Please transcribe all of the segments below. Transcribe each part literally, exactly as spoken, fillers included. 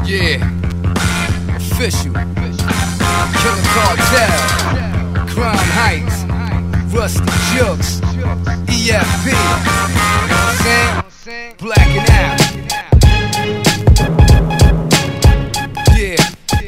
Yeah, official. Killer Cartel, Crime Heights, Rusty Jukes, E F P. You know what I'm saying? Blacking out. Yeah.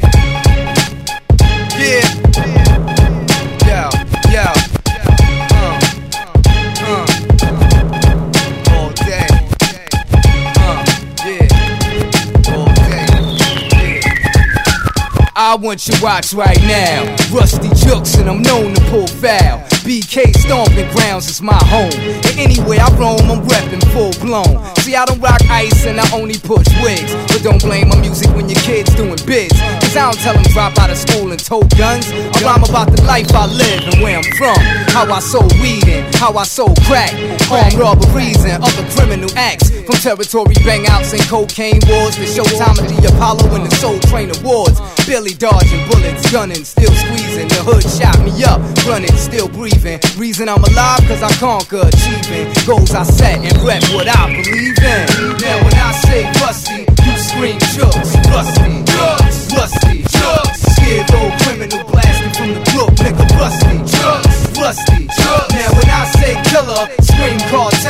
Yeah. Yo, yo. Uh. Uh. All day. Uh. Yeah. All day. Yeah. I want you to watch right now. Rusty Jukes and I'm known to pull foul. B K stomping grounds is my home. And anywhere I roam, I'm reppin' full blown. See, I don't rock ice and I only push wigs. But don't blame my music when your kid's doing bids. Cause I don't tell them drop out of school and tote guns. I rhyme about the life I live and where I'm from. How I sold weed and how I sold crack. Armed robberies and other criminal acts. From territory bangouts and cocaine wars to Showtime of the Apollo and the Soul Train Awards. Billy dodging bullets, gunning, still squeezing. The hood shot me up, running, still breathing. Reason I'm alive, cause I conquer achieving goals I set and rep what I believe in. Now when I say Rusty, you scream Jukes. Rusty, Jukes, Rusty, Jukes. Scared old criminal blasting from the brook, nigga. Rusty, Jukes, Rusty, Jukes. Now when I say killer, scream Cartel.